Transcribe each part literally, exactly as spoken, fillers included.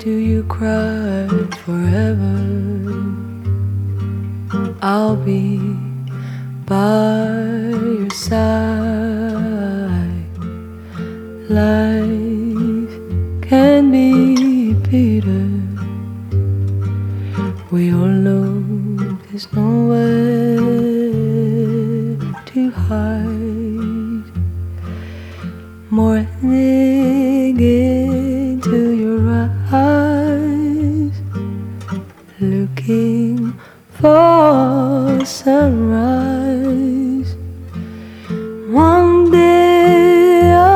do you cry forever? I'll be by your side. Life can be bitter. We all know there's nowhere to hide. Morning into your eyes, looking for sunrise. One day I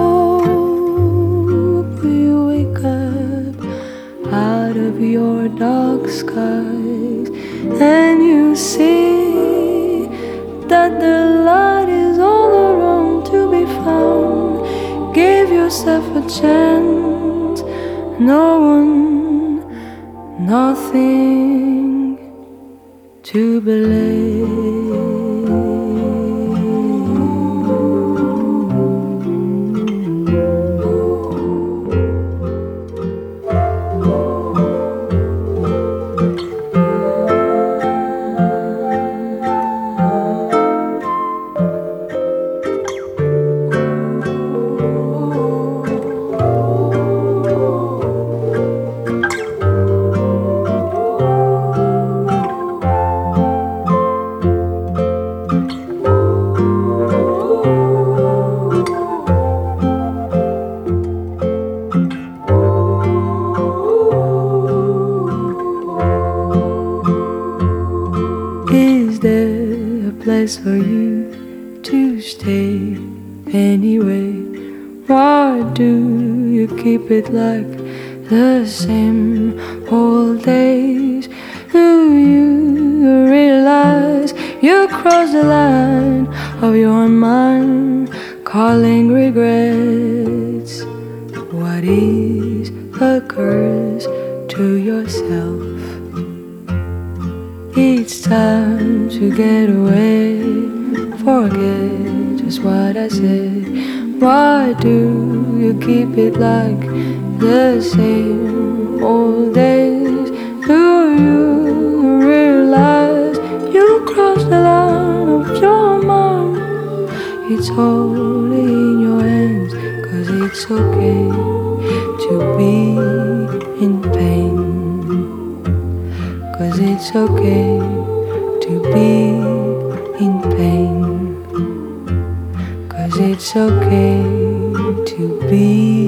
hope you wake up out of your dark skies and you see that the light is all around to be found. Give yourself a chance. No one, nothing to believe. Is there a place for you to stay anyway? Why do you keep it like the same old days? Do you realize you crossed the line of your mind, calling regrets? What is a curse to yourself? It's time to get away. Forget just what I said. Why do you keep it like the same old days? Do you realize you crossed the line of your mind? It's all in your hands, 'cause it's okay to be in pain. 'Cause it's okay to be in pain. 'Cause it's okay to be